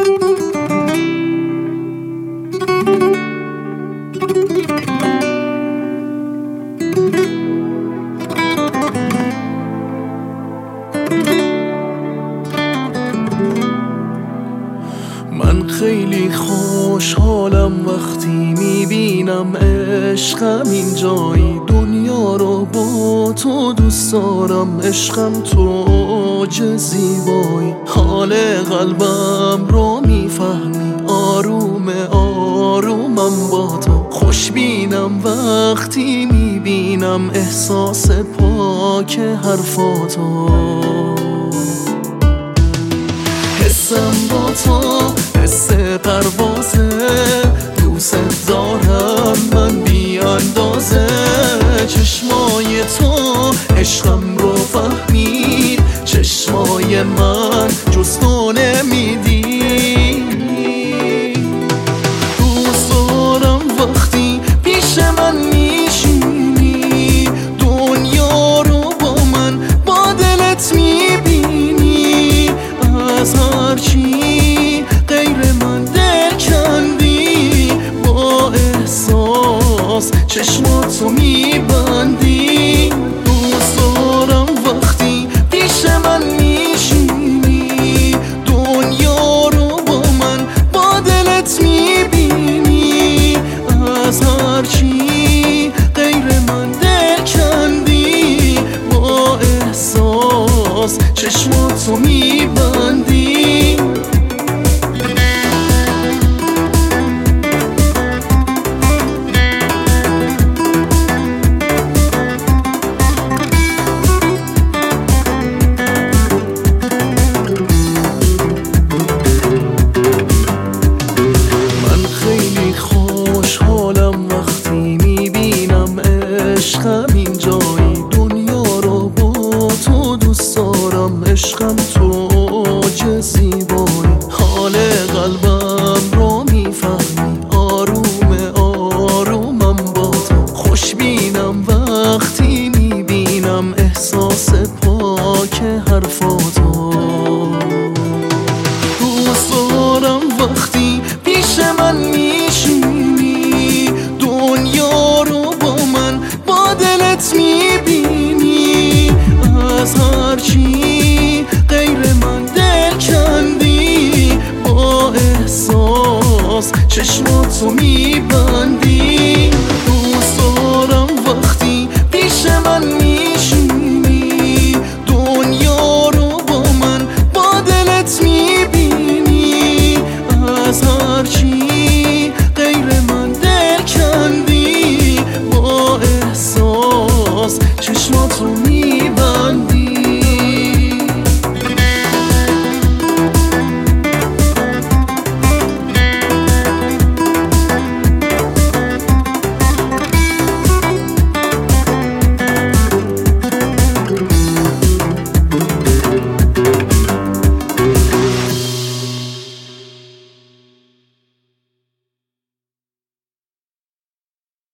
من خیلی خوشحالم وقتی میبینم عشقم این جایی، دنیا رو با تو دوست دارم، عشقم تو چه زیبایی، حال قلبم رو میفهمی، آروم آرومم با تو، خوشبینم وقتی میبینم احساس پاک حرفاتو، حسم با تو حس پروازه، دوست دارم من بی اندازه، چشمای تو عشقم رو فهمید، چشمای من جز تو نمیدی، دوست دارم وقتی پیش من میشینی، دنیا رو با من با دلت میبینی، از هرچی غیر من دل کندی، با احساس چشماتو میبندی، دوست دارم وقتی پیش من میشینی، دنیا رو با من با دلت میبینی، از هرچی غیر من دل کندی، با احساس چشماتو میبندی. من خیلی خوشحالم وقتی میبینم عشقم این جایی، دنیا رو با تو دوست دارم، عشقم تو چه زیبایی، حال قلبم رو میفهمی، آروم آرومم با تو، خوشبینم وقتی میبینم احساس پاک حرفاتو، دوست دارم وقتی پیش من میشینی، دنیا رو با من با دلت میبینی، از هرچی غیر من دل کندی، با احساس چشماتو میبندی، دوست دارم وقتی پیش من میشینی، دنیا رو با من با دلت میبینی، از هرچی غیر من دل کندی، با احساس چشماتو